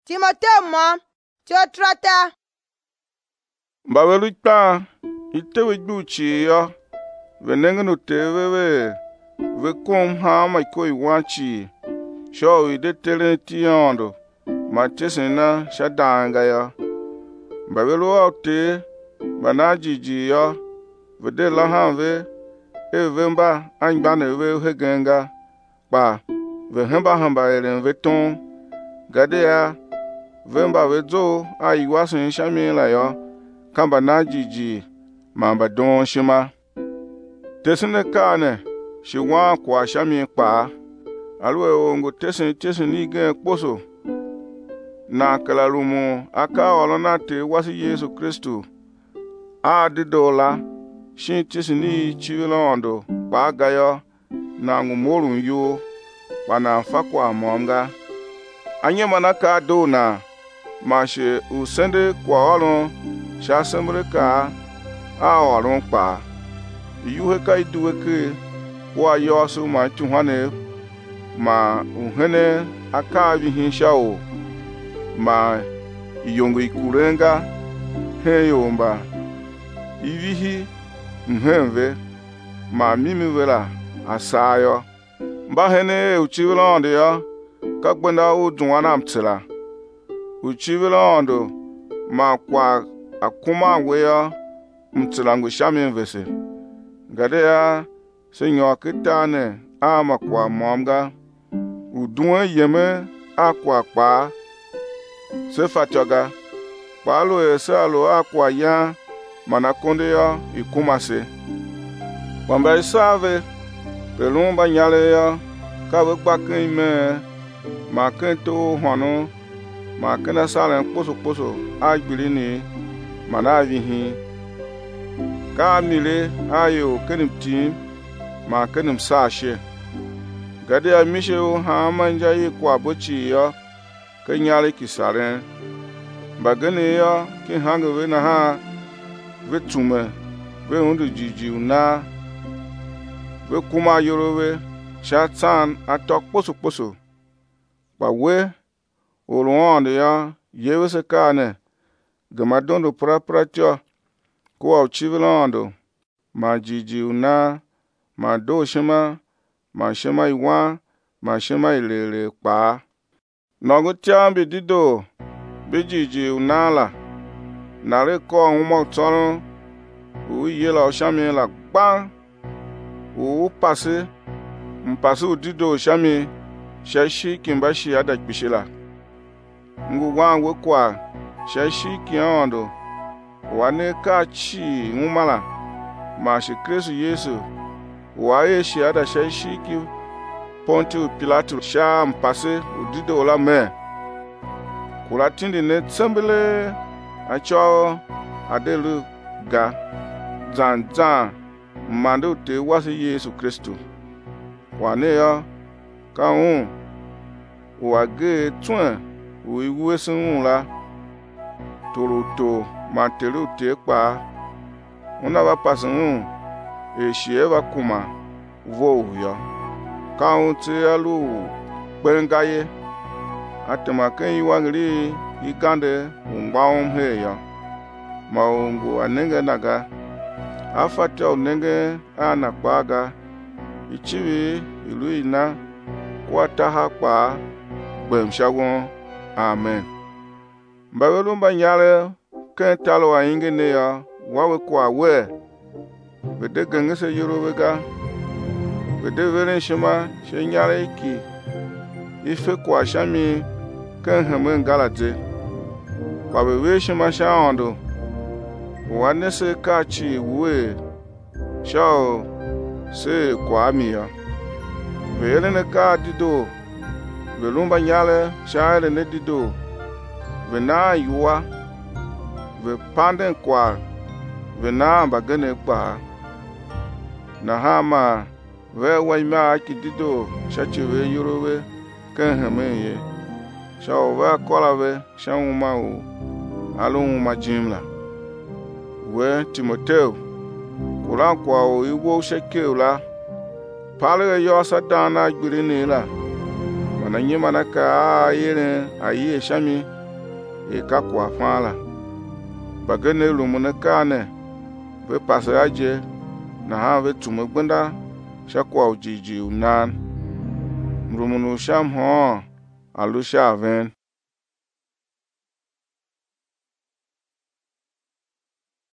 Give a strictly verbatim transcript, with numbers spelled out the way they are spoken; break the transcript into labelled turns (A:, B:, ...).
A: Timothée mo Tiotrata.
B: Mbawelu kpa itewe gbuchi yo venengenu tewewe ve kom ha mai koi wachi sho ide tele tiondo ma tesena shadanga ya mbawelu ote banajiji yo vede la hanve evemba angbane we hegenga pa ve hemba hamba eren veton gade ya vemba vezo aiwasin shamila yo kamba najiji mamba don shima tesene kane shiwa kwa shami pa alwe ongo tesen tesen ige poso na kalarumu aka olona te wasi Yesu Kristo adidola shin teseni chiwilondo pa gayo na ngumorun yo wana fakwa monga anye manaka dona mashe usende kwa olon sha semre ka a olon pa yuhe ka iduweke wa yosu ma tuhane ma uhene aka bihin shao ma iyongo ikurenga heyomba ivihi mhenve ma mimi wela asayo mba hene uchiwilondo yo ka gbenda udunwana mtila uchiwilondo ma kwa akuma weya mtila ngu shami vese gade ya senyo kitane ama kwa momga udunwa yeme akwa pa sefatoga palo esalo akwa ya manakonde ya ikumase wamba isave pelumba nyale ya kabe gbakin me makento hono makena salen poso poso agbili mana vihi ka mile ayo kenim tim ma kenim sashe gade a mishe ha manja yi kwa bochi yo kenyale kisaren bagane yo ki hanga we na ha vetume we hundu jiji na we kuma yorowe shatan atok poso poso ba we olonde ya yewese kane gamadondo pra pra tio ko chivilando ma jiji una ma do shema ma shema iwa ma shema ilele pa nogo tiambi dido bejiji unala nare ko umo tono u yela oshami la gba u passe mpasse dido shami shashi kimbashi ada kbishila ngu wanwe kwa shashi kiondo wane ka chi ngumala ma shi Kristo Yesu waye shi ada shashi ki Pontius Pilato sha mpase udido la me kula tindi ne tsembele acho adelu ga zan zan mando te wasi Yesu Kristo wane ya ka un wage tun wi wesun la toroto matelu te pa una va pasun e shieva kuma vo yo ka un te alu bengaye atema kan yiwangri igande ungbaum he yo maungu anenge naga afata onenge ana kwaga ichiwi ilu ina kwata ha pa gbemshawon amen mbawelu mbanyale ken talo ainge ne ya wawe kwa we bede gengese yorowega bede veren shima shenyale iki ife kwa shami ken hemen galate kwa we shima shaondo wanese kachi we shao se kwa miya vele ne ka dido velumba nyale shaile ne dido vena yuwa ve panden kwa vena bagane kwa na hama ve waima ki dido shachi we yurowe ken hemeye shao ve kola ve shauma u alun majimla we Timothée kuran kwa o iwo shekela pale yo sadana gbiri ni la na nyima na ka a yere a yi shami e ka kwa fala bagene lumu na ka ne be pasa aje na ha be tumu gbenda shakwa ujiji unan mrumunu sham ho alusha ven